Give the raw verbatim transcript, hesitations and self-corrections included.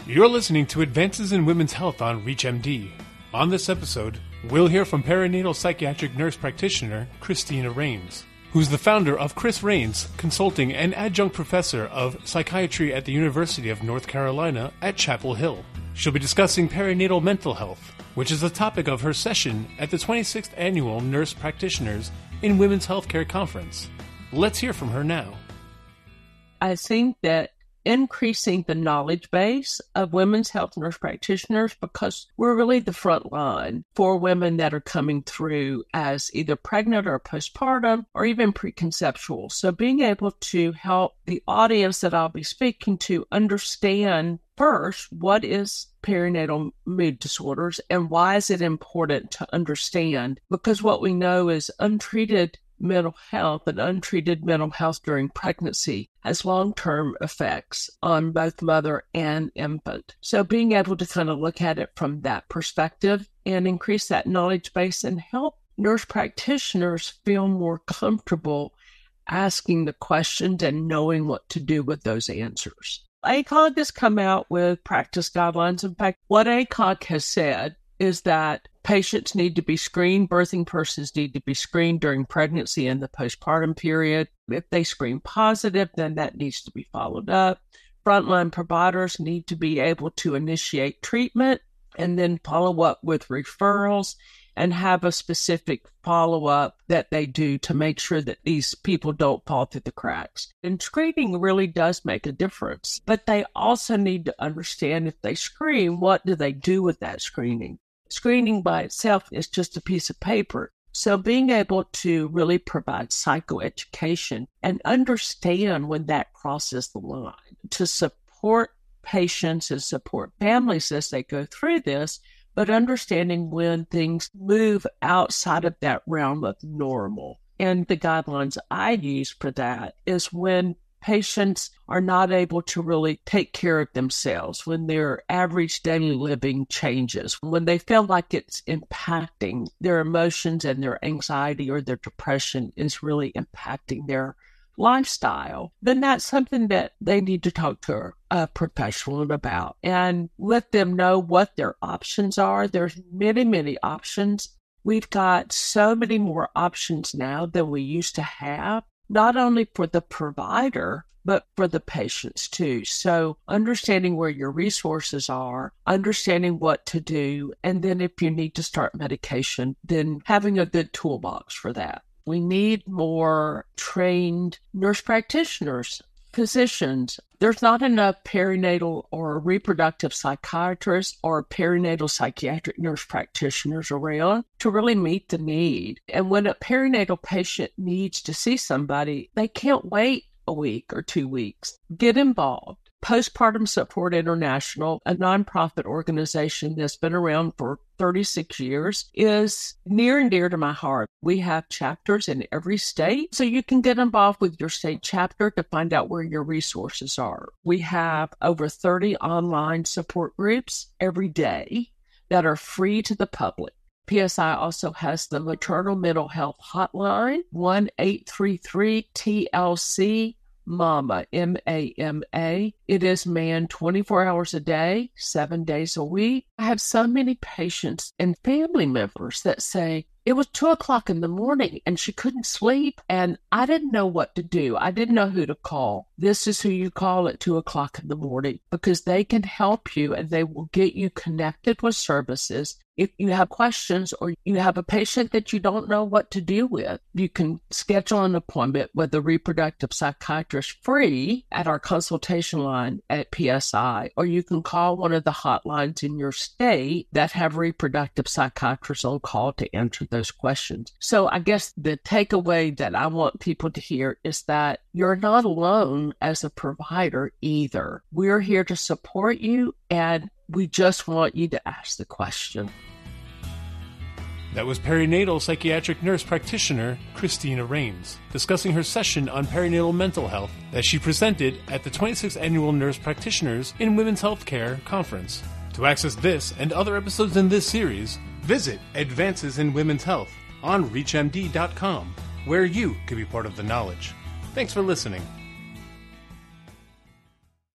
You're listening to Advances in Women's Health on ReachMD. On this episode, we'll hear from perinatal psychiatric nurse practitioner Christina Rains, who's the founder of Chris Rains Consulting and adjunct professor of psychiatry at the University of North Carolina at Chapel Hill. She'll be discussing perinatal mental health, which is the topic of her session at the twenty-sixth Annual Nurse Practitioners in Women's Healthcare Conference. Let's hear from her now. I think that increasing the knowledge base of women's health nurse practitioners, because we're really the front line for women that are coming through as either pregnant or postpartum or even preconceptual. So being able to help the audience that I'll be speaking to understand first, what is perinatal mood disorders and why is it important to understand? Because what we know is untreated mental health and untreated mental health during pregnancy has long-term effects on both mother and infant. So being able to kind of look at it from that perspective and increase that knowledge base and help nurse practitioners feel more comfortable asking the questions and knowing what to do with those answers. A C O G has come out with practice guidelines. In fact, what A C O G has said is that patients need to be screened, birthing persons need to be screened during pregnancy and the postpartum period. If they screen positive, then that needs to be followed up. Frontline providers need to be able to initiate treatment and then follow up with referrals and have a specific follow-up that they do to make sure that these people don't fall through the cracks. And screening really does make a difference, but they also need to understand if they screen, what do they do with that screening? Screening by itself is just a piece of paper. So being able to really provide psychoeducation and understand when that crosses the line to support patients and support families as they go through this, but understanding when things move outside of that realm of normal. And the guidelines I use for that is when patients are not able to really take care of themselves, when their average daily living changes, when they feel like it's impacting their emotions and their anxiety or their depression is really impacting their lifestyle, then that's something that they need to talk to a professional about and let them know what their options are. There's many, many options. We've got so many more options now than we used to have, not only for the provider, but for the patients too. So understanding where your resources are, understanding what to do, and then if you need to start medication, then having a good toolbox for that. We need more trained nurse practitioners, physicians. There's not enough perinatal or reproductive psychiatrists or perinatal psychiatric nurse practitioners around to really meet the need. And when a perinatal patient needs to see somebody, they can't wait a week or two weeks. Get involved. Postpartum Support International, a nonprofit organization that's been around for thirty-six years, is near and dear to my heart. We have chapters in every state, so you can get involved with your state chapter to find out where your resources are. We have over thirty online support groups every day that are free to the public. P S I also has the Maternal Mental Health Hotline, one eight three three T L C MAMA, M A M A. It is manned twenty-four hours a day, seven days a week. I have so many patients and family members that say, it was two o'clock in the morning and she couldn't sleep and I didn't know what to do. I didn't know who to call. This is who you call at two o'clock in the morning because they can help you and they will get you connected with services. If you have questions or you have a patient that you don't know what to do with, you can schedule an appointment with a reproductive psychiatrist free at our consultation line at P S I, or you can call one of the hotlines in your state that have reproductive psychiatrists on call to answer those questions. So I guess the takeaway that I want people to hear is that you're not alone as a provider either. We're here to support you and we just want you to ask the question. That was perinatal psychiatric nurse practitioner Christina Rains discussing her session on perinatal mental health that she presented at the twenty-sixth Annual Nurse Practitioners in Women's Healthcare Conference. To access this and other episodes in this series, visit Advances in Women's Health on reach M D dot com, where you can be part of the knowledge. Thanks for listening.